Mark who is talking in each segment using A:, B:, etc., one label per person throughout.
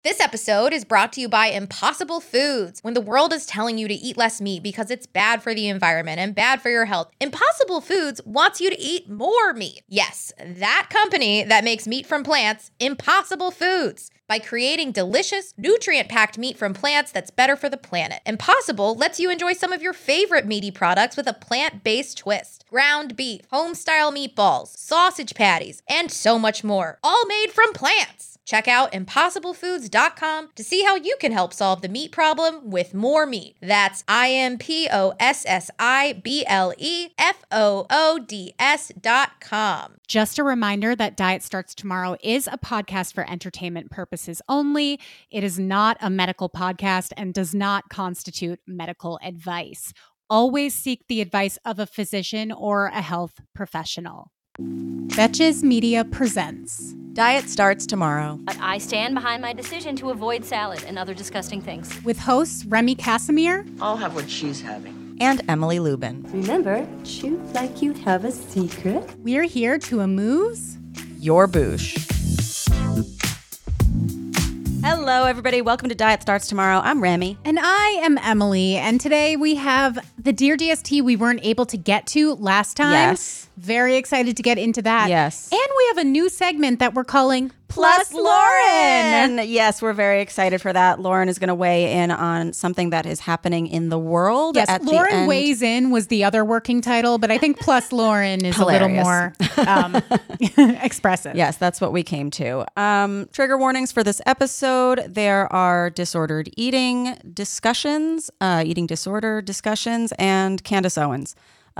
A: This episode is brought to you by Impossible Foods. When the world is telling you to eat less meat because it's bad for the environment and bad for your health, Impossible Foods wants you to eat more meat. Yes, that company that makes meat from plants, Impossible Foods. By creating delicious, nutrient-packed meat from plants that's better for the planet. Impossible lets you enjoy some of your favorite meaty products with a plant-based twist. Ground beef, home-style meatballs, sausage patties, and so much more. All made from plants. Check out impossiblefoods.com to see how you can help solve the meat problem with more meat. That's impossiblefoods.com.
B: Just a reminder that Diet Starts Tomorrow is a podcast for entertainment purposes only. It is not a medical podcast and does not constitute medical advice. Always seek the advice of a physician or a health professional. Betches Media presents
C: Diet Starts Tomorrow.
D: But I stand behind my decision to avoid salad and other disgusting things.
B: with hosts Remy Casimir
E: I'll have what she's having.
C: And Emily Lubin.
F: Remember, chew like you have a secret.
B: We're here to amuse.
C: Your boosh. Hello, everybody. Welcome to Diet Starts Tomorrow. I'm Remy.
B: And I am Emily. And today we have the Dear DST we weren't able to get to last time.
C: Yes.
B: Very excited to get into that.
C: Yes.
B: And we have a new segment that we're calling
C: Plus Lauren. Yes, we're very excited for that. Lauren is going to weigh in on something that is happening in the world.
B: Yes,
C: at the
B: Lauren
C: end.
B: Weighs In was the other working title, but I think Plus Lauren is
C: Hilarious.
B: a little more expressive.
C: Yes, that's what we came to. Trigger warnings for this episode. There are disordered eating discussions, eating disorder discussions, and Candace Owens.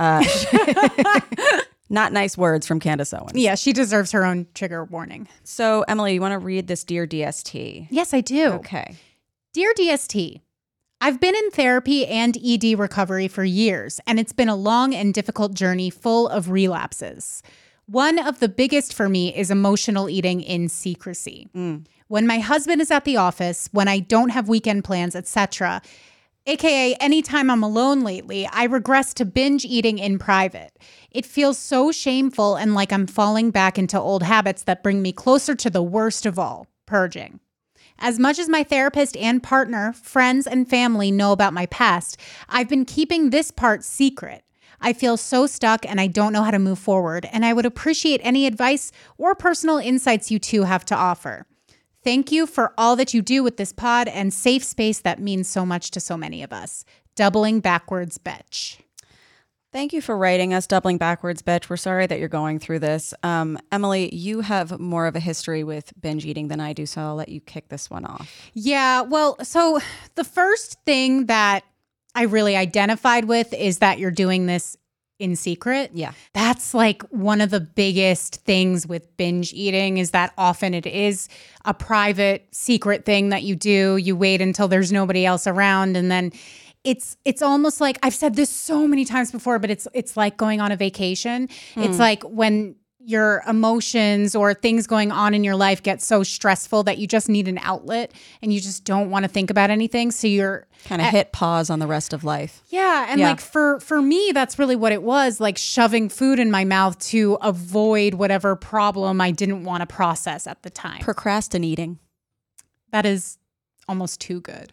C: Not nice words from Candace Owens.
B: Yeah, she deserves her own trigger warning.
C: So, Emily, you want to read this Dear DST?
B: Yes, I do.
C: Okay.
B: Dear DST, I've been in therapy and ED recovery for years, and it's been a long and difficult journey full of relapses. One of the biggest for me is emotional eating in secrecy. When my husband is at the office, when I don't have weekend plans, etc., AKA anytime I'm alone lately, I regress to binge eating in private. It feels so shameful and like I'm falling back into old habits that bring me closer to the worst of all, purging. As much as my therapist and partner, friends, and family know about my past, I've been keeping this part secret. I feel so stuck and I don't know how to move forward, and I would appreciate any advice or personal insights you two have to offer. Thank you for all that you do with this pod and safe space that means so much to so many of us. Doubling backwards, Betch.
C: Thank you for writing us, Doubling Backwards, Betch. We're sorry that you're going through this. Emily, you have more of a history with binge eating than I do, so I'll let you kick this one off.
B: Yeah, well, so the first thing that I really identified with is that you're doing this in secret.
C: Yeah.
B: That's like one of the biggest things with binge eating is that often it is a private secret thing that you do. You wait until there's nobody else around, and then it's almost like, I've said this so many times before, but it's like going on a vacation. It's like when your emotions or things going on in your life get so stressful that you just need an outlet and you just don't want to think about anything. So you're
C: Kind of hit pause on the rest of life.
B: yeah, and
C: Yeah.
B: like for me, that's really what it was, like shoving food in my mouth to avoid whatever problem I didn't want to process at the time.
C: Procrastinating.
B: That is almost too good.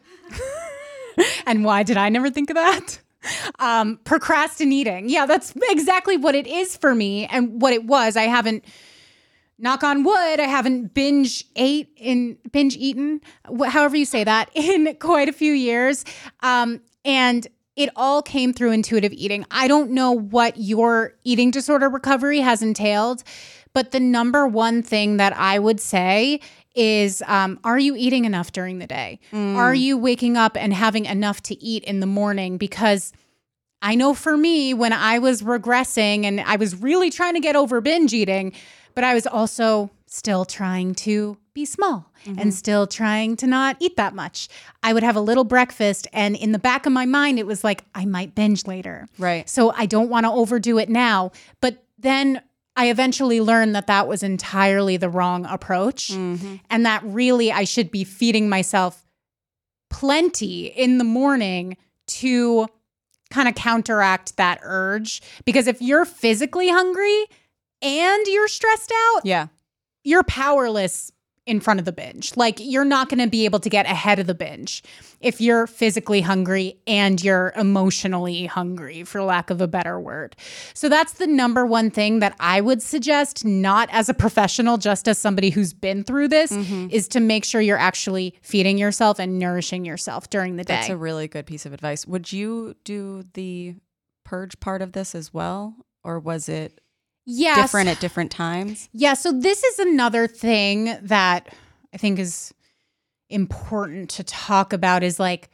B: And why did I never think of that? Procrastinating. Yeah, that's exactly what it is for me and what it was. I haven't, knock on wood, I haven't binge eaten, however you say that, in quite a few years. And it all came through intuitive eating. I don't know what your eating disorder recovery has entailed, but the number one thing that I would say is, are you eating enough during the day? Are you waking up and having enough to eat in the morning? Because I know for me, when I was regressing and I was really trying to get over binge eating, but I was also still trying to be small and still trying to not eat that much. I would have a little breakfast, and in the back of my mind, it was like, I might binge later.
C: Right.
B: So I don't want to overdo it now. But then I eventually learned that that was entirely the wrong approach, and that really I should be feeding myself plenty in the morning to kind of counteract that urge. Because if you're physically hungry and you're stressed out,
C: Yeah.
B: you're powerless in front of the binge. Like, you're not going to be able to get ahead of the binge if you're physically hungry and you're emotionally hungry, for lack of a better word. So that's the number one thing that I would suggest, not as a professional, just as somebody who's been through this, is to make sure you're actually feeding yourself and nourishing yourself during the day.
C: That's a really good piece of advice. Would you do the purge part of this as well? Or was it different at different times?
B: Yeah, so this is another thing that I think is important to talk about, is like,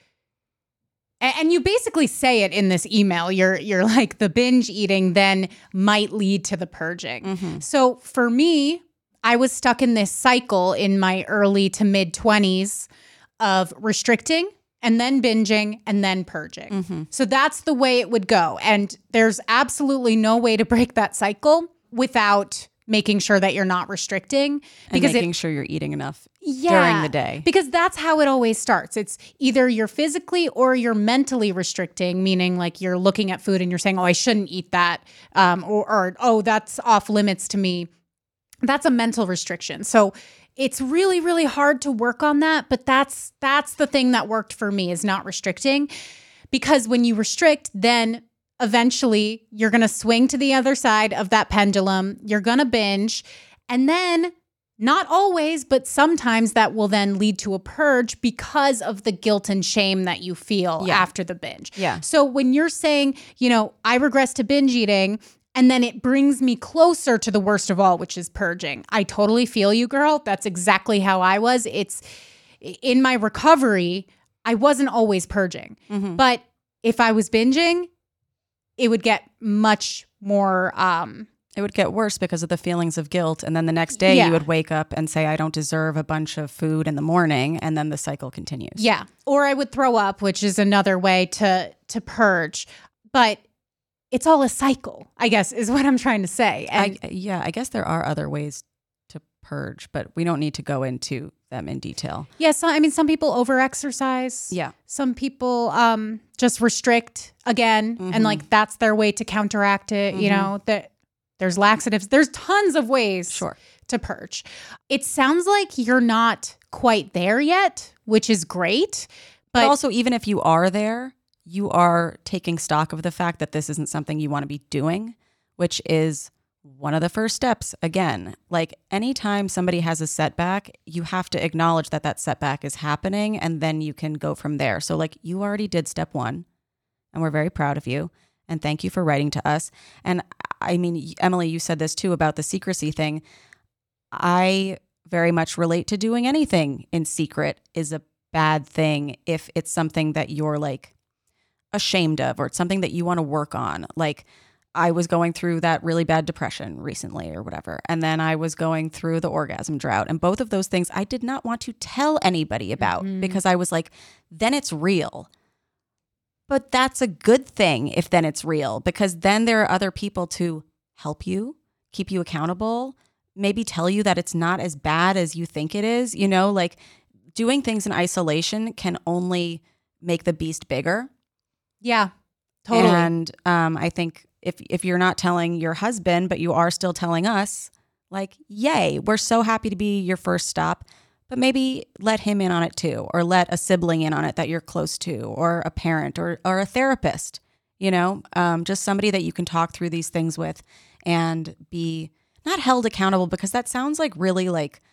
B: and you basically say it in this email, you're like, the binge eating then might lead to the purging. So for me, I was stuck in this cycle in my early to mid 20s of restricting and then binging and then purging. So that's the way it would go. And there's absolutely no way to break that cycle without making sure that you're not restricting.
C: And making sure you're eating enough during the day.
B: Because that's how it always starts. It's either you're physically or you're mentally restricting, meaning like you're looking at food and you're saying, oh, I shouldn't eat that. Or oh, that's off limits to me. That's a mental restriction. So it's really, really hard to work on that. But that's the thing that worked for me, is not restricting. Because when you restrict, then eventually you're going to swing to the other side of that pendulum. You're going to binge. And then, not always, but sometimes that will then lead to a purge because of the guilt and shame that you feel after the binge.
C: Yeah.
B: So when you're saying, I regress to binge eating, and then it brings me closer to the worst of all, which is purging. I totally feel you, girl. That's exactly how I was. It's in my recovery, I wasn't always purging. But if I was binging, it would get much more...
C: it would get worse because of the feelings of guilt. And then the next day you would wake up and say, I don't deserve a bunch of food in the morning. And then the cycle continues.
B: Yeah. Or I would throw up, which is another way to purge. But it's all a cycle, I guess, is what I'm trying to say. And
C: I guess there are other ways to purge, but we don't need to go into them in detail.
B: Yeah, some people over-exercise.
C: Yeah.
B: Some people just restrict again, and like that's their way to counteract it. That there's laxatives. There's tons of ways to purge. It sounds like you're not quite there yet, which is great.
C: But also, even if you are there, you are taking stock of the fact that this isn't something you want to be doing, which is one of the first steps. Again, like anytime somebody has a setback, you have to acknowledge that that setback is happening, and then you can go from there. So like, you already did step one, and we're very proud of you. And thank you for writing to us. And I mean, Emily, you said this too about the secrecy thing. I very much relate to doing anything in secret is a bad thing if it's something that you're like ashamed of, or it's something that you want to work on. Like, I was going through that really bad depression recently or whatever. And then I was going through the orgasm drought. And both of those things I did not want to tell anybody about because I was like, then it's real. But that's a good thing if then it's real, because then there are other people to help you, keep you accountable, maybe tell you that it's not as bad as you think it is. Like, doing things in isolation can only make the beast bigger.
B: Yeah, totally.
C: And I think if you're not telling your husband, but you are still telling us, like, yay, we're so happy to be your first stop. But maybe let him in on it too, or let a sibling in on it that you're close to, or a parent, or a therapist, just somebody that you can talk through these things with and be not held accountable, because that sounds like really like,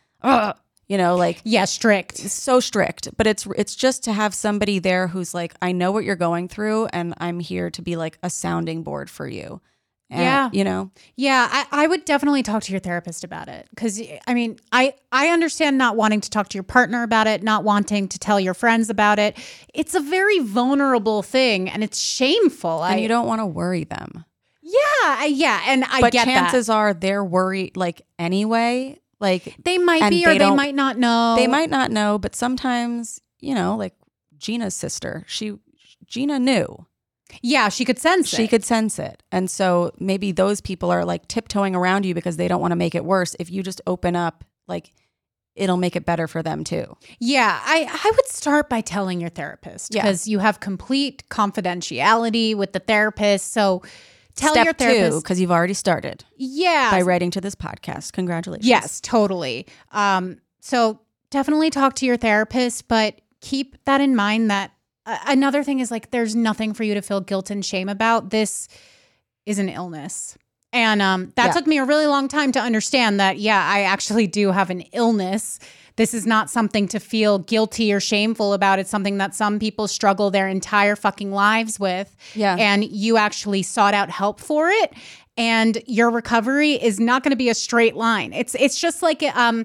B: strict.
C: It's so strict. But it's just to have somebody there who's like, I know what you're going through, and I'm here to be like a sounding board for you. And,
B: Yeah, I would definitely talk to your therapist about it, because I mean, I understand not wanting to talk to your partner about it, not wanting to tell your friends about it. It's a very vulnerable thing, and it's shameful.
C: And you don't want to worry them.
B: Yeah, and I
C: but
B: get that.
C: Chances are they're worried, like, anyway. Like,
B: they might be, or they might not know.
C: They might not know, but sometimes, like Gina's sister, Gina knew.
B: Yeah, she could sense it.
C: She could sense it. And so maybe those people are like tiptoeing around you because they don't want to make it worse. If you just open up, like, it'll make it better for them too.
B: Yeah, I would start by telling your therapist, because you have complete confidentiality with the therapist. So tell your therapist.
C: Step 2, because you've already started.
B: Yeah.
C: By writing to this podcast. Congratulations.
B: Yes, totally. So definitely talk to your therapist, but keep that in mind that another thing is like, there's nothing for you to feel guilt and shame about. This is an illness. And that took me a really long time to understand that, I actually do have an illness. This is not something to feel guilty or shameful about. It's something that some people struggle their entire fucking lives with.
C: Yeah.
B: And you actually sought out help for it. And your recovery is not going to be a straight line. It's just like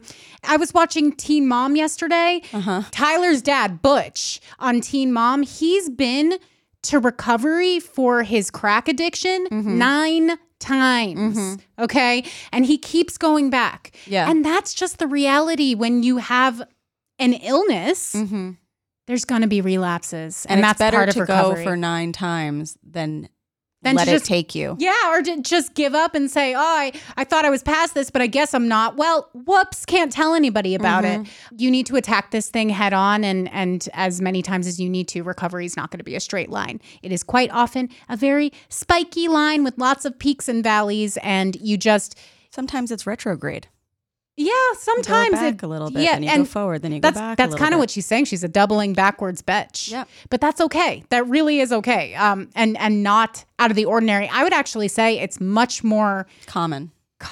B: I was watching Teen Mom yesterday. Tyler's dad, Butch, on Teen Mom, he's been to recovery for his crack addiction 9 times. Okay. And he keeps going back.
C: Yeah.
B: And that's just the reality when you have an illness. There's going to be relapses. And that's
C: better
B: part of
C: to
B: recovery.
C: go for 9 times than
B: Then
C: let
B: to
C: it
B: just
C: take you.
B: Yeah, or to just give up and say, oh, I thought I was past this, but I guess I'm not. Well, whoops, can't tell anybody about it. You need to attack this thing head on, and as many times as you need to. Recovery is not going to be a straight line. It is quite often a very spiky line with lots of peaks and valleys, and you just...
C: Sometimes it's retrograde.
B: Yeah, sometimes
C: you go back a little bit, then you go forward, then you go back
B: That's kind of what she's saying. She's a doubling backwards bitch.
C: Yeah.
B: But that's okay. That really is okay. And not out of the ordinary. I would actually say it's much more
C: common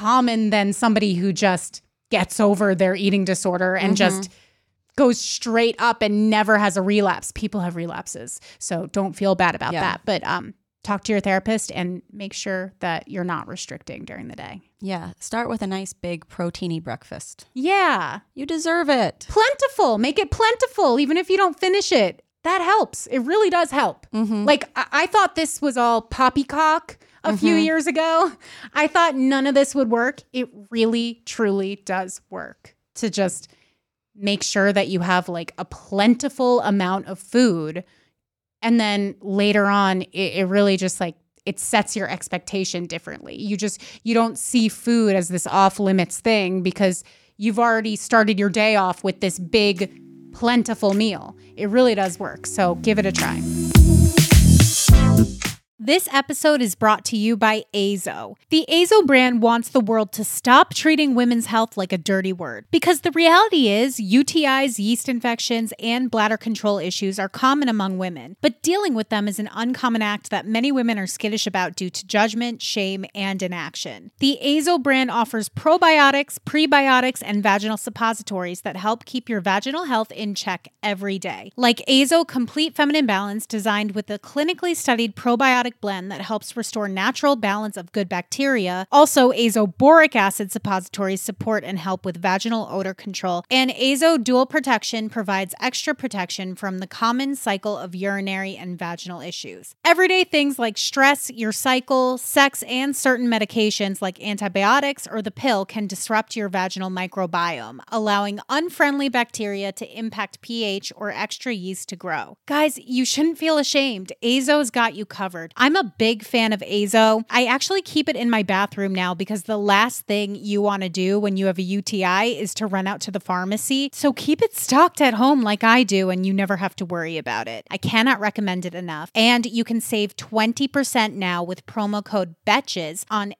B: than somebody who just gets over their eating disorder and just goes straight up and never has a relapse. People have relapses. So don't feel bad about that. But talk to your therapist and make sure that you're not restricting during the day.
C: Yeah. Start with a nice big proteiny breakfast.
B: Yeah.
C: You deserve it.
B: Plentiful. Make it plentiful, even if you don't finish it. That helps. It really does help. Like, I thought this was all poppycock a few years ago. I thought none of this would work. It really, truly does work to just make sure that you have like a plentiful amount of food. And then later on, it really just like, it sets your expectation differently. You don't see food as this off limits thing because you've already started your day off with this big, plentiful meal. It really does work. So give it a try. This episode is brought to you by Azo. The Azo brand wants the world to stop treating women's health like a dirty word. Because the reality is, UTIs, yeast infections, and bladder control issues are common among women. But dealing with them is an uncommon act that many women are skittish about due to judgment, shame, and inaction. The Azo brand offers probiotics, prebiotics, and vaginal suppositories that help keep your vaginal health in check every day. Like Azo Complete Feminine Balance, designed with a clinically studied probiotic blend that helps restore natural balance of good bacteria. Also, Azo Boric Acid suppositories support and help with vaginal odor control. And Azo Dual Protection provides extra protection from the common cycle of urinary and vaginal issues. Everyday things like stress, your cycle, sex, and certain medications like antibiotics or the pill can disrupt your vaginal microbiome, allowing unfriendly bacteria to impact pH or extra yeast to grow. Guys, you shouldn't feel ashamed. Azo's got you covered. I'm a big fan of Azo. I actually keep it in my bathroom now because the last thing you want to do when you have a UTI is to run out to the pharmacy. So keep it stocked at home like I do and you never have to worry about it. I cannot recommend it enough. And you can save 20% now with promo code BETCHES on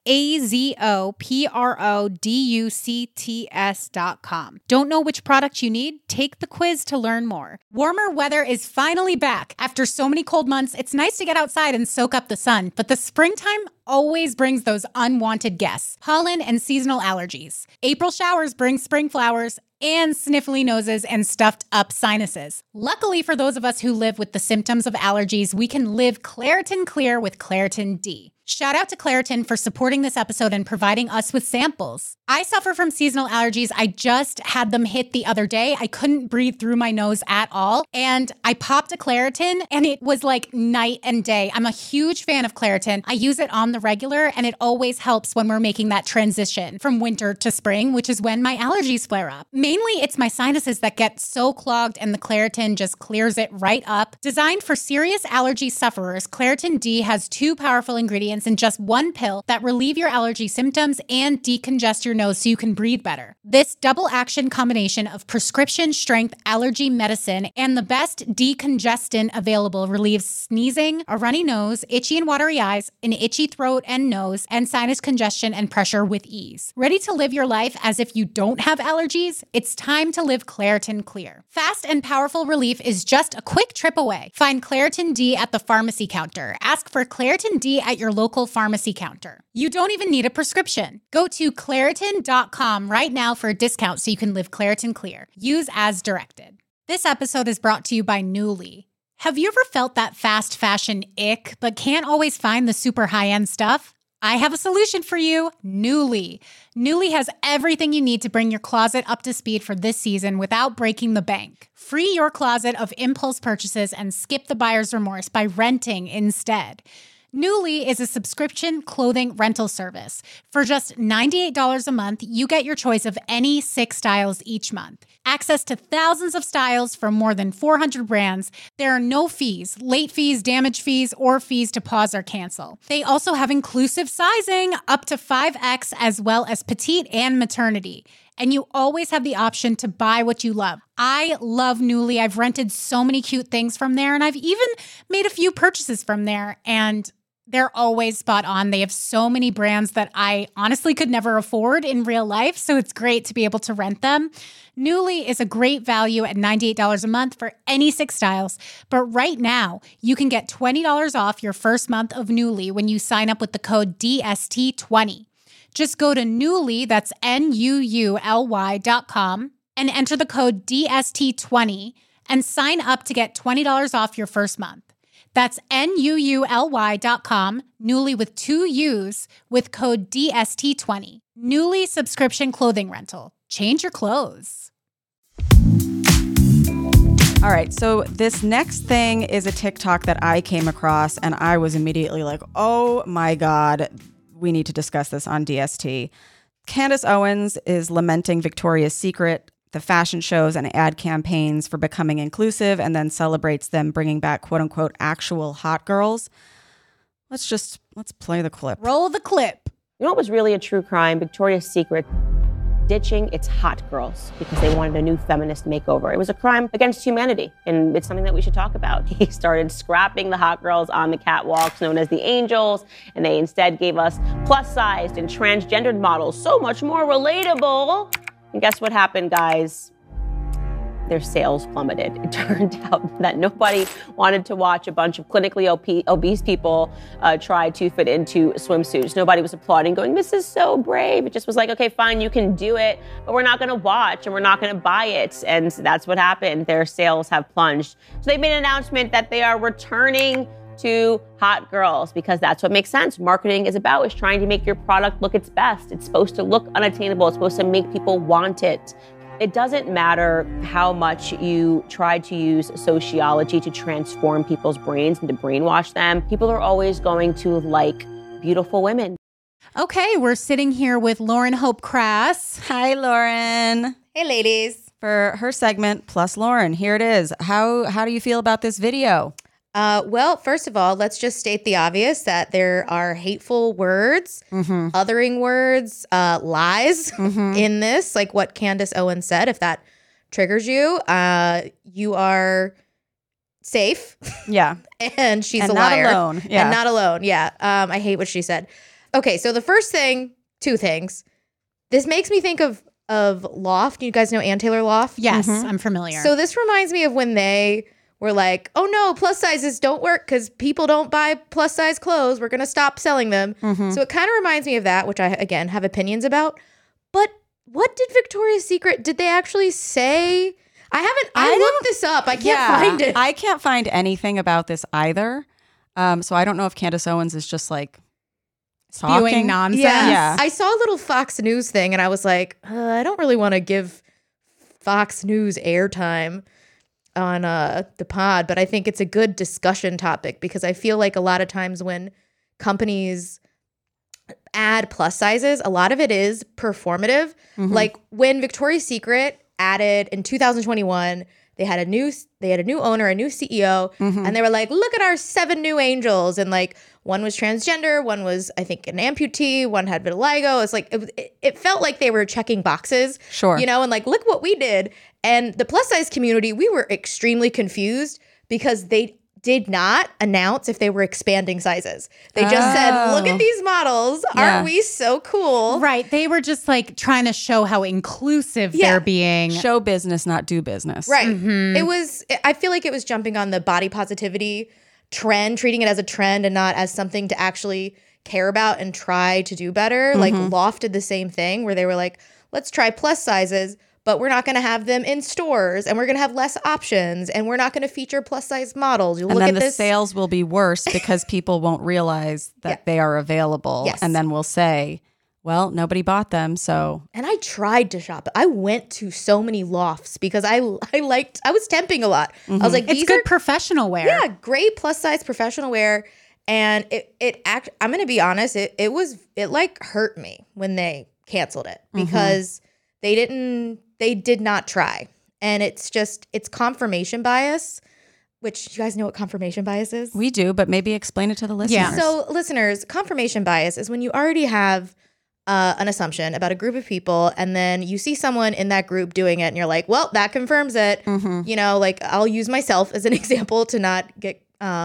B: AZOPRODUCTS.com. Don't know which product you need? Take the quiz to learn more. Warmer weather is finally back. After so many cold months, it's nice to get outside and soak up the sun, but the springtime always brings those unwanted guests, pollen and seasonal allergies. April showers bring spring flowers and sniffly noses and stuffed up sinuses. Luckily for those of us who live with the symptoms of allergies, we can live Claritin Clear with Claritin D. Shout out to Claritin for supporting this episode and providing us with samples. I suffer from seasonal allergies. I just had them hit the other day. I couldn't breathe through my nose at all. And I popped a Claritin and it was like night and day. I'm a huge fan of Claritin. I use it on the regular and it always helps when we're making that transition from winter to spring, which is when my allergies flare up. Mainly it's my sinuses that get so clogged and the Claritin just clears it right up. Designed for serious allergy sufferers, Claritin D has 2 powerful ingredients ingredients in just one pill that relieve your allergy symptoms and decongest your nose so you can breathe better. This double action combination of prescription strength allergy medicine and the best decongestant available relieves sneezing, a runny nose, itchy and watery eyes, an itchy throat and nose, and sinus congestion and pressure with ease. Ready to live your life as if you don't have allergies? It's time to live Claritin Clear. Fast and powerful relief is just a quick trip away. Find Claritin D at the pharmacy counter. Ask for Claritin D at your local pharmacy counter. You don't even need a prescription. Go to Claritin.com right now for a discount so you can live Claritin Clear. Use as directed. This episode is brought to you by Nuuly. Have you ever felt that fast fashion ick, but can't always find the super high-end stuff? I have a solution for you, Nuuly. Nuuly has everything you need to bring your closet up to speed for this season without breaking the bank. Free your closet of impulse purchases and skip the buyer's remorse by renting instead. Nuuly is a subscription clothing rental service. For just $98 a month, you get your choice of any 6 styles each month. Access to thousands of styles from more than 400 brands. There are no fees, late fees, damage fees, or fees to pause or cancel. They also have inclusive sizing up to 5X as well as petite and maternity. And you always have the option to buy what you love. I love Nuuly. I've rented so many cute things from there, and I've even made a few purchases from there, and they're always spot on. They have so many brands that I honestly could never afford in real life, so it's great to be able to rent them. Nuuly is a great value at $98 a month for any 6 styles, but right now, you can get $20 off your first month of Nuuly when you sign up with the code DST20. Just go to Nuuly, that's NUULY.com, and enter the code DST20 and sign up to get $20 off your first month. That's NUULY.com, Nuuly with 2 U's, with code DST20. Nuuly subscription clothing rental. Change your clothes.
C: All right, so this next thing is a TikTok that I came across, and I was immediately like, oh my God, we need to discuss this on DST. Candace Owens is lamenting Victoria's Secret, the fashion shows and ad campaigns for becoming inclusive, and then celebrates them bringing back quote unquote actual hot girls. Let's play the clip.
B: Roll the clip.
G: You know what was really a true crime? Victoria's Secret ditching its hot girls because they wanted a new feminist makeover. It was a crime against humanity, and it's something that we should talk about. He started scrapping the hot girls on the catwalks known as the angels, and they instead gave us plus-sized and transgendered models, so much more relatable. And guess what happened, guys? Their sales plummeted. It turned out that nobody wanted to watch a bunch of clinically obese people try to fit into swimsuits. Nobody was applauding, going, this is so brave. It just was like, okay, fine, you can do it, but we're not going to watch and we're not going to buy it. And that's what happened. Their sales have plunged. So they made an announcement that they are returning to hot girls because that's what makes sense. Marketing is trying to make your product look its best. It's supposed to look unattainable. It's supposed to make people want it. It doesn't matter how much you try to use sociology to transform people's brains and to brainwash them. People are always going to like beautiful women.
B: Okay, we're sitting here with Lauren Hope Crass.
C: Hi, Lauren.
A: Hey, ladies.
C: For her segment, Plus Lauren, here it is. How do you feel about this video?
A: Well, first of all, let's just state the obvious that there are hateful words, othering words, lies in this, like what Candace Owens said. If that triggers you, you are safe.
C: Yeah.
A: And she's
C: and
A: a
C: not
A: liar.
C: Alone. Yeah.
A: And not alone. Yeah. I hate what she said. Okay, so the first thing, 2 things. This makes me think of Loft. You guys know Ann Taylor Loft?
B: Yes, I'm familiar.
A: So this reminds me of when they were like, oh no, plus sizes don't work because people don't buy plus size clothes. We're going to stop selling them. So it kind of reminds me of that, which I, again, have opinions about. But what did Victoria's Secret, did they actually say? I looked this up. I can't find it.
C: I can't find anything about this either. So I don't know if Candace Owens is just like
B: spewing nonsense.
A: Yeah. I saw a little Fox News thing and I was like, I don't really want to give Fox News airtime on the pod, but I think it's a good discussion topic because I feel like a lot of times when companies add plus sizes, a lot of it is performative. Like when Victoria's Secret added in 2021, They had a new owner, a new CEO, and they were like, look at our 7 new angels. And like one was transgender, one was, I think, an amputee, one had vitiligo. It's like, it felt like they were checking boxes.
C: Sure.
A: You know, and like, look what we did. And the plus size community, we were extremely confused because they did not announce if they were expanding sizes. They just said, look at these models.
C: Yeah.
A: Aren't we so cool?
B: Right. They were just like trying to show how inclusive they're being.
C: Show business, not do business.
A: Right. I feel like it was jumping on the body positivity trend, treating it as a trend and not as something to actually care about and try to do better. Like Loft did the same thing where they were like, let's try plus sizes, but we're not going to have them in stores and we're going to have less options and we're not going to feature plus size models. You
C: And
A: look
C: then
A: at
C: the
A: this.
C: sales will be worse because people won't realize that they are available.
A: Yes.
C: And then we'll say, well, nobody bought them, so.
A: And I tried to shop. I went to so many lofts because I was temping a lot. I was like,
B: It's
A: these
B: good
A: are
B: professional wear.
A: Yeah, great plus size professional wear. And I'm gonna be honest, it like hurt me when they canceled it because they did not try. And it's confirmation bias, which you guys know what confirmation bias is?
C: We do, but maybe explain it to the listeners.
B: Yeah.
A: So listeners, confirmation bias is when you already have an assumption about a group of people and then you see someone in that group doing it and you're like, well, that confirms it. You know, like I'll use myself as an example to not get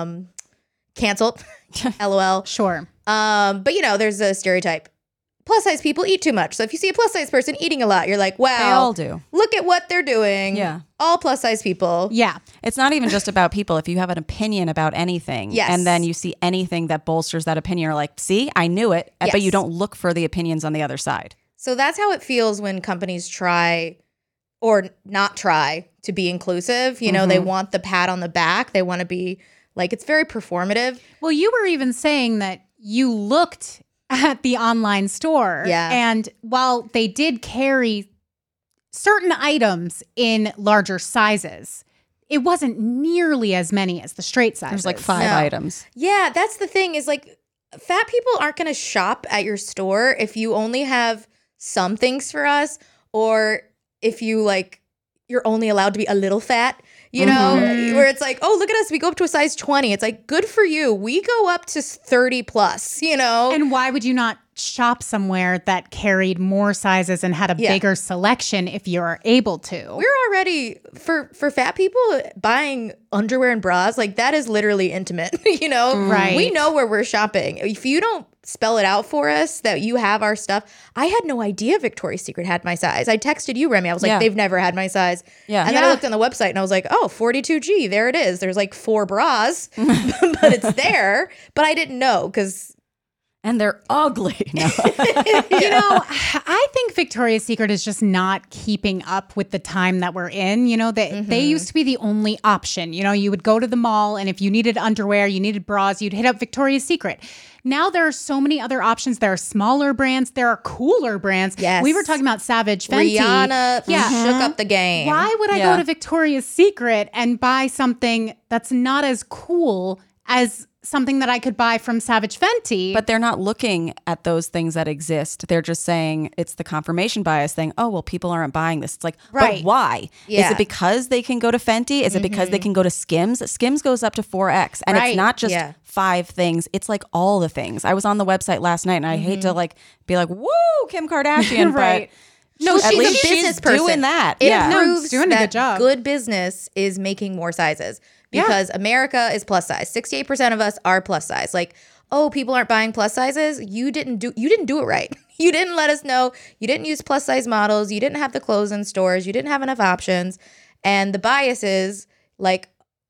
A: canceled. LOL.
B: Sure.
A: But you know, there's a stereotype. Plus size people eat too much. So if you see a plus size person eating a lot, you're like, wow.
C: They all do.
A: Look at what they're doing.
C: Yeah.
A: All plus size people.
B: Yeah.
C: It's not even just about people. If you have an opinion about anything,
A: Yes.
C: and then you see anything that bolsters that opinion, you're like, see, I knew it, but
A: Yes.
C: you don't look for the opinions on the other side.
A: So that's how it feels when companies try or not try to be inclusive. You know, they want the pat on the back. They want to be like, it's very performative.
B: Well, you were even saying that you looked at the online store.
A: Yeah.
B: And while they did carry certain items in larger sizes, it wasn't nearly as many as the straight sizes.
C: There's like 5
A: No.
C: items.
A: Yeah, that's the thing is like fat people aren't going to shop at your store if you only have some things for us or if you like you're only allowed to be a little fat, you know, where it's like, oh, look at us. We go up to a size 20. It's like, good for you. We go up to 30 plus, you know?
B: And why would you not shop somewhere that carried more sizes and had a
A: Yeah.
B: bigger selection if you're able to?
A: We're already, for fat people, buying underwear and bras, like that is literally intimate, you know?
B: Right.
A: We know where we're shopping. If you don't spell it out for us that you have our stuff, I had no idea Victoria's Secret had my size. I texted you, Remy. I was like,
C: Yeah.
A: they've never had my size.
C: Yeah.
A: And then I looked on the website and I was like, oh, 42G, there it is. There's like 4 bras, but it's there. But I didn't know because
C: And they're ugly. No.
B: You know, I think Victoria's Secret is just not keeping up with the time that we're in. You know, they used to be the only option. You know, you would go to the mall and if you needed underwear, you needed bras, you'd hit up Victoria's Secret. Now there are so many other options. There are smaller brands. There are cooler brands.
A: Yes.
B: We were talking about Savage Fenty.
A: Rihanna
B: Yeah.
A: shook up the game.
B: Why would I
C: Yeah.
B: go to Victoria's Secret and buy something that's not as cool as something that I could buy from Savage Fenty?
C: But they're not looking at those things that exist. They're just saying it's the confirmation bias thing. Oh, well, people aren't buying this. It's like,
B: Right.
C: but why?
A: Yeah.
C: Is it because they can go to Fenty? Is it because they can go to Skims? Skims goes up to 4X. And
B: Right.
C: it's not just
A: Yeah.
C: 5 things. It's like all the things. I was on the website last night and I hate to like be like, woo, Kim Kardashian.
B: Right.
A: No,
C: At
A: she's
C: least
A: a
C: she's
A: business person.
C: doing that.
A: It
C: Yeah.
B: No,
A: proves
B: she's doing a
A: that
B: good job.
A: good business is making more sizes because America is plus size. 68% of us are plus size. Like, oh, people aren't buying plus sizes. You didn't do it right. You didn't let us know. You didn't use plus size models. You didn't have the clothes in stores. You didn't have enough options. And the bias is like,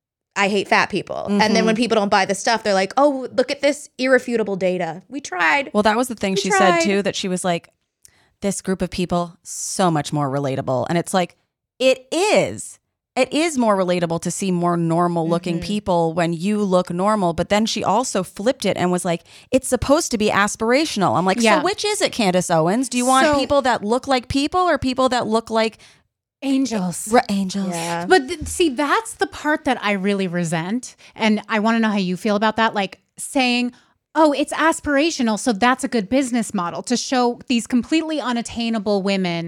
A: I hate fat people. And then when people don't buy the stuff, they're like, oh, look at this irrefutable data. We tried.
C: Well, that was the thing she
A: tried.
C: said too, that she was like, this group of people, so much more relatable. And it's like, it is more relatable to see more normal looking people when you look normal. But then she also flipped it and was like, it's supposed to be aspirational. I'm like,
B: Yeah.
C: so which is it, Candace Owens? Do you want
B: So-
C: people that look like people or people that look like
B: Angels.
C: angels?
A: Yeah.
B: But see, that's the part that I really resent. And I want to know how you feel about that. Like saying, oh, it's aspirational. So that's a good business model to show these completely unattainable women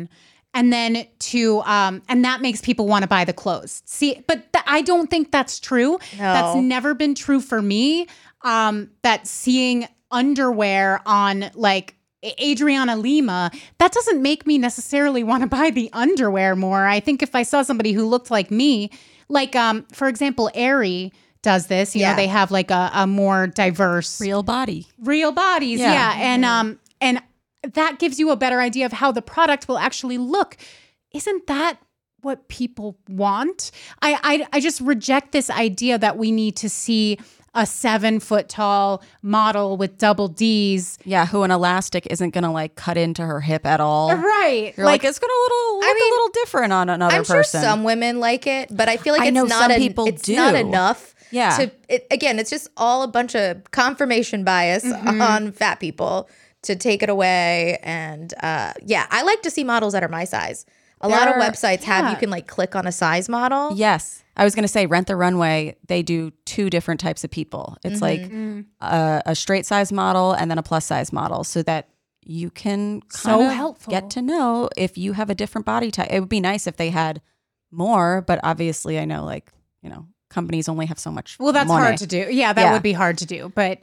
B: and then to and that makes people want to buy the clothes. See, but I don't think that's true.
A: No.
B: That's never been true for me. That seeing underwear on like Adriana Lima, that doesn't make me necessarily want to buy the underwear more. I think if I saw somebody who looked like me, like for example, Aerie does this. You know, they have like a more diverse
C: Real bodies.
B: Yeah. And that gives you a better idea of how the product will actually look. Isn't that what people want? I just reject this idea that we need to see a 7-foot tall model with double D's.
C: Yeah, who an elastic isn't going to like cut into her hip at all.
B: Right.
C: You're like it's going to look a little different on another
A: I'm
C: person.
A: sure some women like it, but I feel like
C: I
A: it's
C: know
A: not
C: some people
A: it's
C: do.
A: not enough.
C: Yeah.
A: Again, it's just all a bunch of confirmation bias on fat people to take it away. And I like to see models that are my size. A lot of websites have you can like click on a size model.
C: Yes. I was going to say Rent the Runway, they do 2 different types of people. It's like a straight size model and then a plus size model so that you can kind of
B: helpful.
C: Get to know if you have a different body type. It would be nice if they had more, but obviously I know like, you know, companies only have so much
B: Well, that's
C: money.
B: hard to do. Yeah, that would be hard to do. But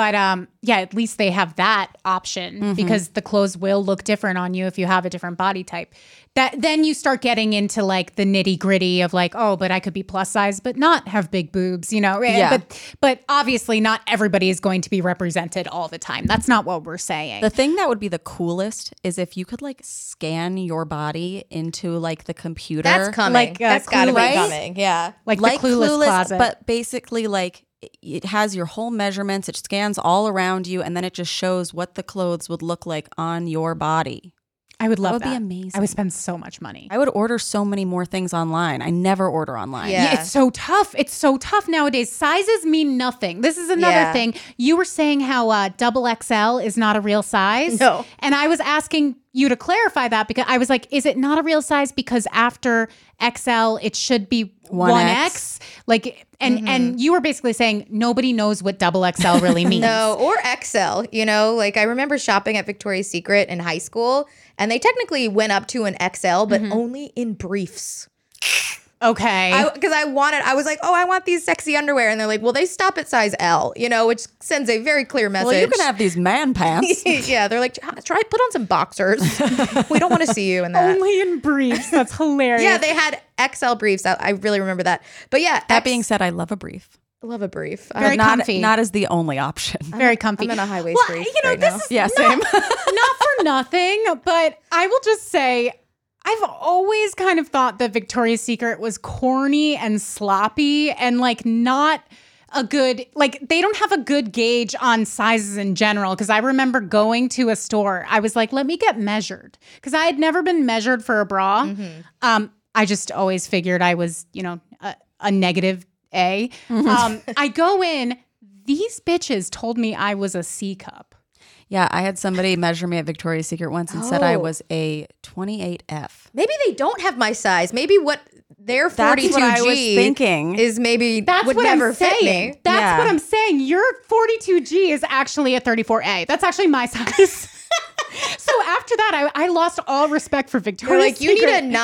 B: at least they have that option because the clothes will look different on you if you have a different body type. That then you start getting into like the nitty gritty of like, oh, but I could be plus size but not have big boobs, you know.
C: Yeah.
B: But obviously not everybody is going to be represented all the time. That's not what we're saying.
C: The thing that would be the coolest is if you could like scan your body into like the computer.
A: That's coming.
B: Like,
A: That's got to be
C: Clueless?
A: coming. Yeah.
B: like the Clueless closet.
C: but basically like it has your whole measurements. It scans all around you, and then it just shows what the clothes would look like on your body.
B: I would love
C: would
B: that.
C: be amazing.
B: I would spend so much money.
C: I would order so many more things online. I never order online.
A: Yeah.
B: It's so tough. It's so tough nowadays. Sizes mean nothing. This is another thing. You were saying how double XL is not a real size.
A: No.
B: And I was asking you to clarify that because I was like, is it not a real size because after XL, it should be 1X? Like, and you were basically saying nobody knows what double XL really means.
A: No, or XL, you know, like I remember shopping at Victoria's Secret in high school and they technically went up to an XL, but only in briefs.
B: Okay.
A: Because I was like, oh, I want these sexy underwear. And they're like, well, they stop at size L, you know, which sends a very clear message.
C: Well, you can have these man pants.
A: Yeah, they're like, put on some boxers. We don't want to see you in that.
B: Only in briefs. That's hilarious.
A: Yeah, they had XL briefs. I really remember that. But yeah,
C: That being said, I love a brief.
A: I love a brief.
B: Very
C: not,
B: comfy.
C: Not as the only option.
B: Very comfy.
A: I'm in a high-waist brief
B: You know,
A: right
B: this
A: now.
B: is
C: Yeah, same.
B: not for nothing, but I will just say I've always kind of thought that Victoria's Secret was corny and sloppy and like not a good, like they don't have a good gauge on sizes in general. Because I remember going to a store, I was like, let me get measured. Because I had never been measured for a bra. I just always figured I was, you know, a negative A. I go in, these bitches told me I was a C cup.
C: Yeah, I had somebody measure me at Victoria's Secret once and said I was a 28F.
A: Maybe they don't have my size. Maybe what their 42G
C: That's what I was thinking.
A: is maybe
B: That's
A: would
B: what
A: never
B: I'm
A: fit
B: saying.
A: me.
B: That's
C: Yeah.
B: what I'm saying. Your 42G is actually a 34A. That's actually my size. So after that, I lost all respect for
A: They're
B: Victoria's
A: like, you
B: Secret.
A: need a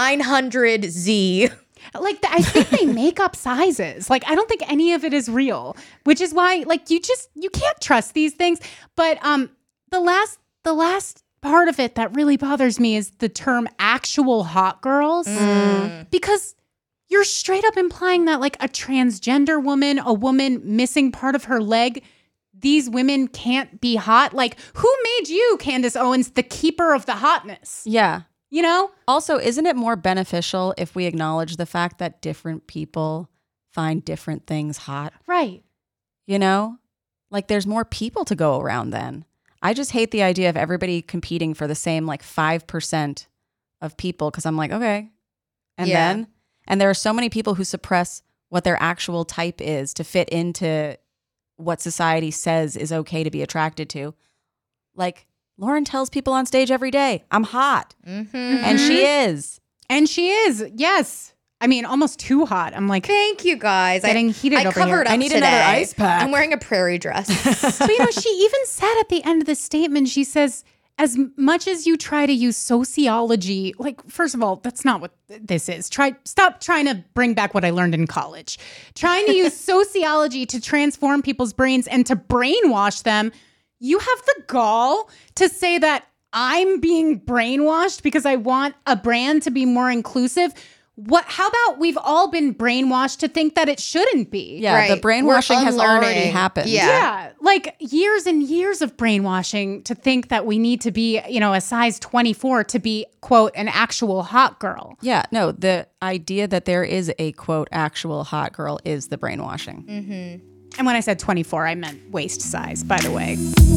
A: 900Z.
B: Like, I think they make up sizes. Like, I don't think any of it is real, which is why, like, you can't trust these things. But the last part of it that really bothers me is the term actual hot girls. Because you're straight up implying that, like, a transgender woman, a woman missing part of her leg, these women can't be hot. Like, who made you, Candace Owens, the keeper of the hotness?
C: Yeah.
B: You know?
C: Also, isn't it more beneficial if we acknowledge the fact that different people find different things hot?
B: Right.
C: You know? Like there's more people to go around then. I just hate the idea of everybody competing for the same like 5% of people because I'm like, okay. And there are so many people who suppress what their actual type is to fit into what society says is okay to be attracted to. Like Lauren tells people on stage every day, I'm hot. And she is.
B: And she is, yes. I mean, almost too hot. I'm like,
A: Thank you guys.
B: Getting heated
A: I
B: over here.
A: covered up
C: I need
A: today.
C: another ice pack.
A: I'm wearing a prairie dress.
B: so, you know, she even said at the end of the statement, she says, as much as you try to use sociology, like, first of all, that's not what this is. Stop trying to bring back what I learned in college. Trying to use sociology to transform people's brains and to brainwash them. You have the gall to say that I'm being brainwashed because I want a brand to be more inclusive. How about we've all been brainwashed to think that it shouldn't be?
C: Yeah,
A: Right.
C: the brainwashing
A: We're
C: has already
A: unlearning.
C: happened.
A: Yeah.
B: Like years and years of brainwashing to think that we need to be, a size 24 to be, quote, an actual hot girl.
C: Yeah, no, the idea that there is a, quote, actual hot girl is the brainwashing.
B: And when I said 24, I meant waist size, by the way.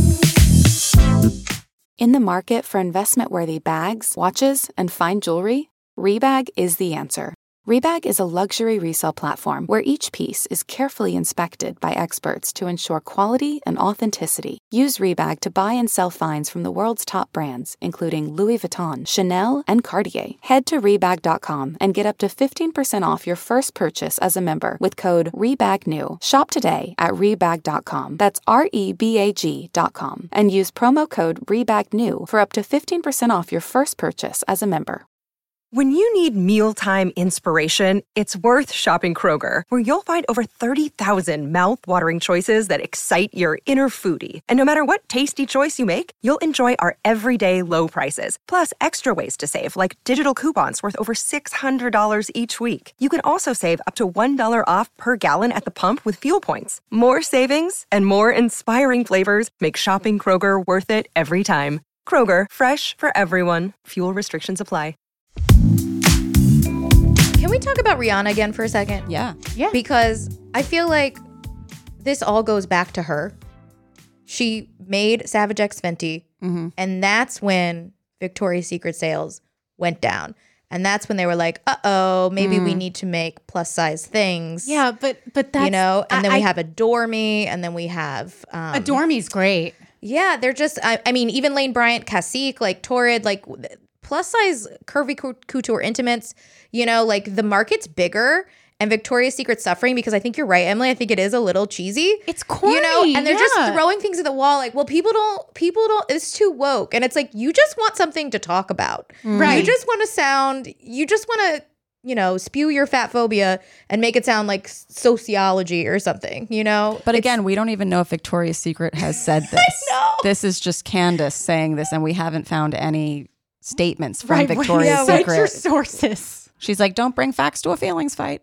H: In the market for investment-worthy bags, watches, and fine jewelry, Rebag is the answer. Rebag is a luxury resale platform where each piece is carefully inspected by experts to ensure quality and authenticity. Use Rebag to buy and sell finds from the world's top brands, including Louis Vuitton, Chanel, and Cartier. Head to Rebag.com and get up to 15% off your first purchase as a member with code REBAGNEW. Shop today at Rebag.com. That's REBAG.com. And use promo code REBAGNEW for up to 15% off your first purchase as a member.
I: When you need mealtime inspiration, it's worth shopping Kroger, where you'll find over 30,000 mouth-watering choices that excite your inner foodie. And no matter what tasty choice you make, you'll enjoy our everyday low prices, plus extra ways to save, like digital coupons worth over $600 each week. You can also save up to $1 off per gallon at the pump with fuel points. More savings and more inspiring flavors make shopping Kroger worth it every time. Kroger, fresh for everyone. Fuel restrictions apply.
A: Can we talk about Rihanna again for a second?
C: Yeah.
A: Because I feel like this all goes back to her. She made Savage X Fenty, and that's when Victoria's Secret sales went down. And that's when they were like, uh-oh, maybe we need to make plus size things.
B: Yeah, but that's...
A: and then we have Adore Me, and then we have...
B: Adore Me's great.
A: Yeah, they're just... I mean, even Lane Bryant, Cacique, like Torrid, like... plus size curvy couture intimates, like the market's bigger and Victoria's Secret's suffering because I think you're right, Emily. I think it is a little cheesy.
B: It's corny.
A: And they're just throwing things at the wall. Like, well, people don't, it's too woke. And it's like, you just want something to talk about.
B: Right.
A: You just want to spew your fat phobia and make it sound like sociology or something,
C: But again, we don't even know if Victoria's Secret has said this.
A: I know.
C: This is just Candace saying this, and we haven't found any statements from
B: Right,
C: Victoria's
B: cite
C: Secret.
B: your sources.
C: She's like, don't bring facts to a feelings fight.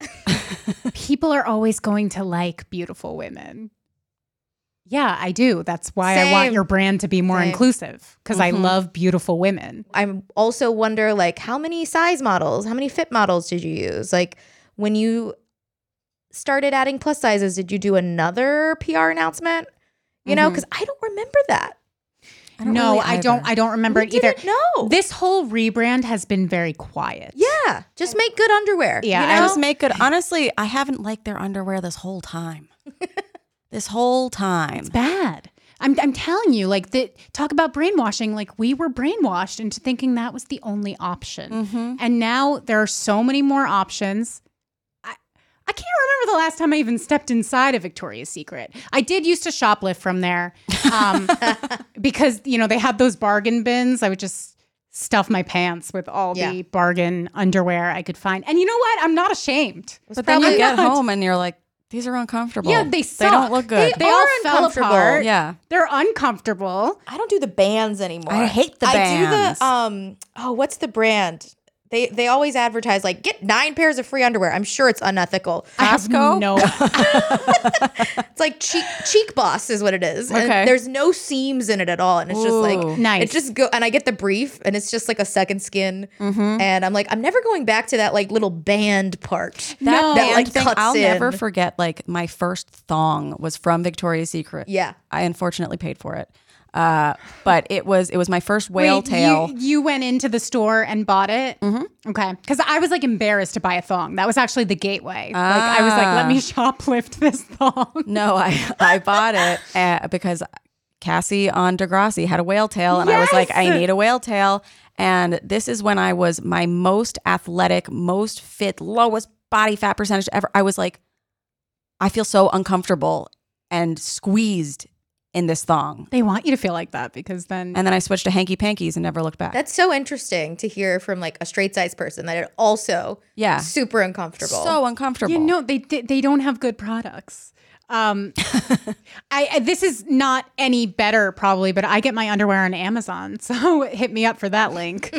B: People are always going to like beautiful women. Yeah, I do. That's why I want
A: Same.
B: your brand to be more inclusive, because I love beautiful women.
A: I also wonder, like, how many size models, how many fit models did you use? Like, when you started adding plus sizes, did you do another PR announcement? Because I don't remember that.
B: I don't remember it either.
A: No.
B: This whole rebrand has been very quiet.
A: Yeah, just make good underwear.
B: Yeah,
C: I just make good. Honestly, I haven't liked their underwear this whole time. This whole time.
B: It's bad. I'm telling you, like, talk about brainwashing. Like, we were brainwashed into thinking that was the only option. And now there are so many more options. I can't remember the last time I even stepped inside a Victoria's Secret. I did used to shoplift from there because, they had those bargain bins. I would just stuff my pants with all the bargain underwear I could find. And you know what? I'm not ashamed.
C: But then you get home and you're like, these are uncomfortable.
B: Yeah, they suck.
C: They don't look good.
B: They all fell
A: uncomfortable.
B: apart.
C: Yeah.
B: They're uncomfortable.
A: I don't do the bands anymore.
C: I hate the bands.
A: I do the, what's the brand? They always advertise, like, get 9 pairs of free underwear. I'm sure it's unethical.
C: Costco?
B: No.
A: It's like cheek boss is what it is. And
C: Okay.
A: there's no seams in it at all. And it's just like,
B: Nice.
A: it just and I get the brief and it's just like a second skin. And I'm like, I'm never going back to that like little band part.
B: No.
A: that like
C: thing,
A: cuts
C: I'll
A: in.
C: never forget, like, my first thong was from Victoria's Secret.
A: Yeah.
C: I unfortunately paid for it. But it was my first whale
B: Wait,
C: tail.
B: You went into the store and bought it? Okay. Because I was like embarrassed to buy a thong. That was actually the gateway. Like, I was like, let me shoplift this thong.
C: No, I bought it because Cassie on Degrassi had a whale tail, and I was like, I need a whale tail. And this is when I was my most athletic, most fit, lowest body fat percentage ever. I was like, I feel so uncomfortable and squeezed in this thong.
B: They want you to feel like that because then.
C: And then I switched to hanky pankies and never looked back.
A: That's so interesting to hear from like a straight size person that it also super uncomfortable.
C: So uncomfortable.
B: You know, they don't have good products. This is not any better probably, but I get my underwear on Amazon, so hit me up for that link.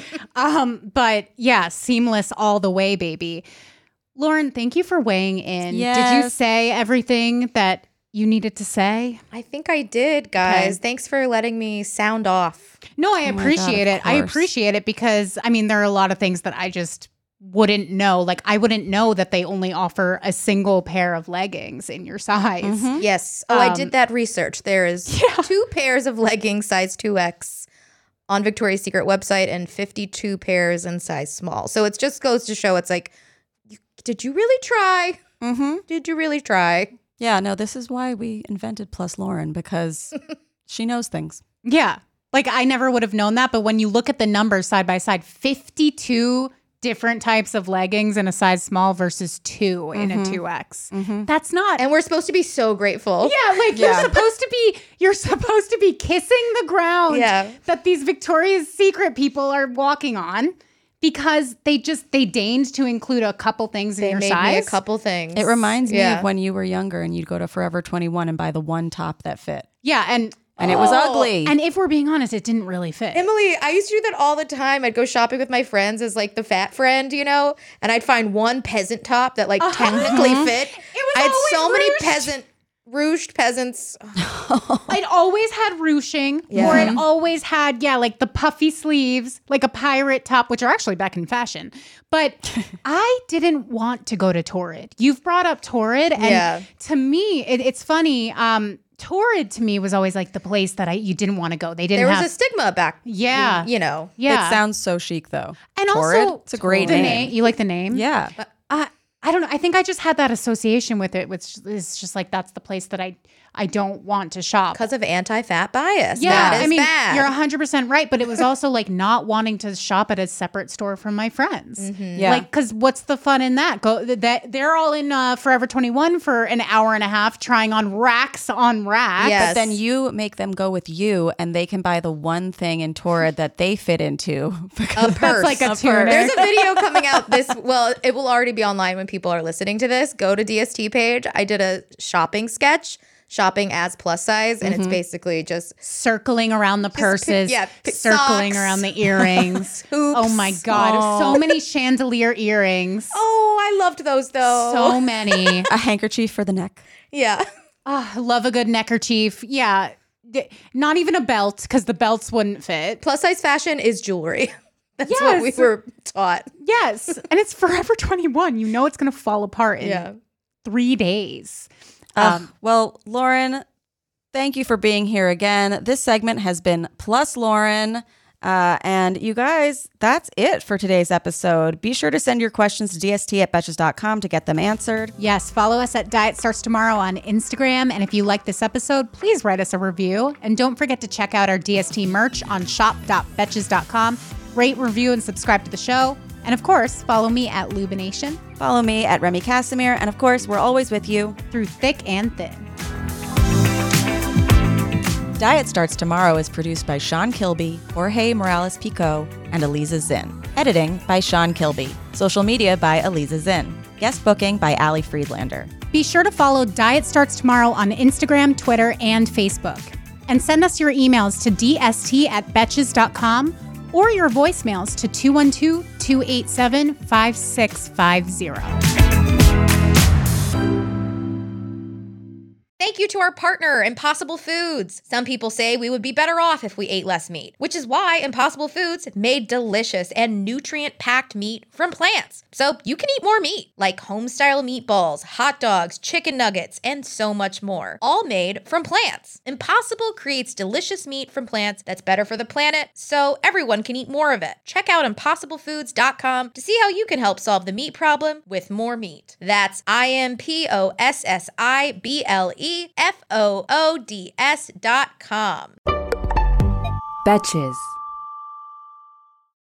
B: But yeah, seamless all the way, baby. Lauren, thank you for weighing in.
C: Yes.
B: Did you say everything that you needed to say?
A: I think I did, guys.
B: Okay.
A: Thanks for letting me sound off.
B: No, I appreciate it. I appreciate it because, I mean, there are a lot of things that I just wouldn't know. Like, I wouldn't know that they only offer a single pair of leggings in your size.
A: Yes. Oh, I did that research. There is 2 pairs of leggings size 2X on Victoria's Secret website and 52 pairs in size small. So it just goes to show it's like, did you really try? Did you really try?
C: Yeah, no, this is why we invented Plus Lauren, because she knows things.
B: Yeah. Like, I never would have known that. But when you look at the numbers side by side, 52 different types of leggings in a size small versus 2 in a 2X. That's not.
A: And we're supposed to be so grateful.
B: Yeah, like you're supposed to be kissing the ground that these Victoria's Secret people are walking on. Because they deigned to include a couple things in your size.
A: They made me a couple things.
C: It reminds me of when you were younger and you'd go to Forever 21 and buy the one top that fit.
B: Yeah, and
C: it was ugly.
B: And if we're being honest, it didn't really fit.
A: Emily, I used to do that all the time. I'd go shopping with my friends as like the fat friend, you know, and I'd find one peasant top that like technically fit.
B: It was
A: I had
B: always
A: so many
B: ruched.
A: ruched peasants.
B: It always had ruching, or it always had, like the puffy sleeves, like a pirate top, which are actually back in fashion. But I didn't want to go to Torrid. You've brought up Torrid, and to me, it's funny. Torrid to me was always like the place that you didn't want to go. They didn't.
A: There was a stigma back.
B: Yeah,
A: you know.
B: Yeah,
C: it sounds so chic though.
B: And
C: Torrid,
B: also,
C: it's a great name.
B: You like the name?
C: Yeah.
B: I don't know. I think I just had that association with it, which is just like that's the place that I don't want to shop.
A: Because of anti-fat bias.
B: Yeah,
A: that is
B: I mean,
A: bad.
B: you're 100% right, but it was also like not wanting to shop at a separate store from my friends.
C: Yeah.
B: Like, because what's the fun in that? They're all in Forever 21 for an hour and a half trying on racks on racks.
A: Yes.
C: But then you make them go with you and they can buy the one thing in Torrid that they fit into.
A: A purse.
B: Like a tunic.
A: There's a video coming out it will already be online when people are listening to this. Go to DST page. I did a shopping sketch. Shopping as plus size, and it's basically just
B: circling around the purses, circling
A: socks,
B: around the earrings.
A: hoops.
B: Oh my God, so many chandelier earrings.
A: Oh, I loved those though.
B: So many.
C: A handkerchief for the neck.
A: Yeah.
B: Oh, love a good neckerchief. Yeah. Not even a belt, because the belts wouldn't fit.
A: Plus size fashion is jewelry. That's what we were taught.
B: Yes. And it's Forever 21. You know it's going to fall apart in 3 days.
C: Well, Lauren, thank you for being here again. This segment has been Plus Lauren. And you guys, that's it for today's episode. Be sure to send your questions to dst@betches.com to get them answered.
B: Yes, follow us at Diet Starts Tomorrow on Instagram. And if you like this episode, please write us a review. And don't forget to check out our DST merch on shop.betches.com. Rate, review, and subscribe to the show. And of course, follow me at Lubination.
C: Follow me at Remy Casimir. And of course, we're always with you
B: through thick and thin.
C: Diet Starts Tomorrow is produced by Sean Kilby, Jorge Morales-Pico, and Eliza Zinn. Editing by Sean Kilby. Social media by Eliza Zinn. Guest booking by Ali Friedlander.
B: Be sure to follow Diet Starts Tomorrow on Instagram, Twitter, and Facebook. And send us your emails to dst@betches.com or your voicemails to 212-287-5650.
A: Thank you to our partner, Impossible Foods. Some people say we would be better off if we ate less meat, which is why Impossible Foods made delicious and nutrient-packed meat from plants. So you can eat more meat, like home-style meatballs, hot dogs, chicken nuggets, and so much more, all made from plants. Impossible creates delicious meat from plants that's better for the planet, so everyone can eat more of it. check out impossiblefoods.com to see how you can help solve the meat problem with more meat. That's IMPOSSIBLEFOODS.com.
F: Betches.